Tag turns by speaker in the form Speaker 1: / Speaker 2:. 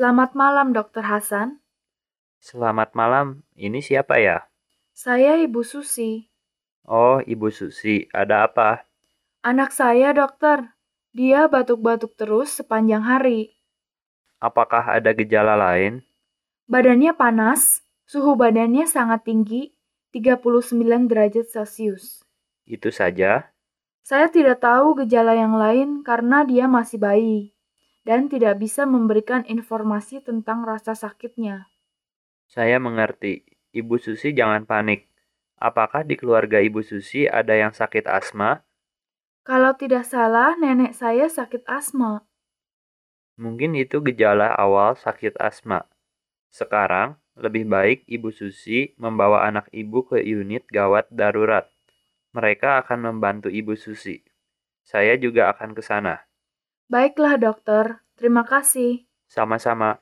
Speaker 1: Selamat malam, Dokter Hasan.
Speaker 2: Selamat malam, ini siapa ya?
Speaker 1: Saya Ibu Susi.
Speaker 2: Oh, Ibu Susi, ada apa?
Speaker 1: Anak saya, dokter. Dia batuk-batuk terus sepanjang hari.
Speaker 2: Apakah ada gejala lain?
Speaker 1: Badannya panas, suhu badannya sangat tinggi, 39 derajat Celcius.
Speaker 2: Itu saja.
Speaker 1: Saya tidak tahu gejala yang lain karena dia masih bayi dan tidak bisa memberikan informasi tentang rasa sakitnya.
Speaker 2: Saya mengerti. Ibu Susi jangan panik. Apakah di keluarga Ibu Susi ada yang sakit asma?
Speaker 1: Kalau tidak salah, nenek saya sakit asma.
Speaker 2: Mungkin itu gejala awal sakit asma. Sekarang, lebih baik Ibu Susi membawa anak Ibu ke unit gawat darurat. Mereka akan membantu Ibu Susi. Saya juga akan ke sana.
Speaker 1: Baiklah, dokter. Terima kasih.
Speaker 2: Sama-sama.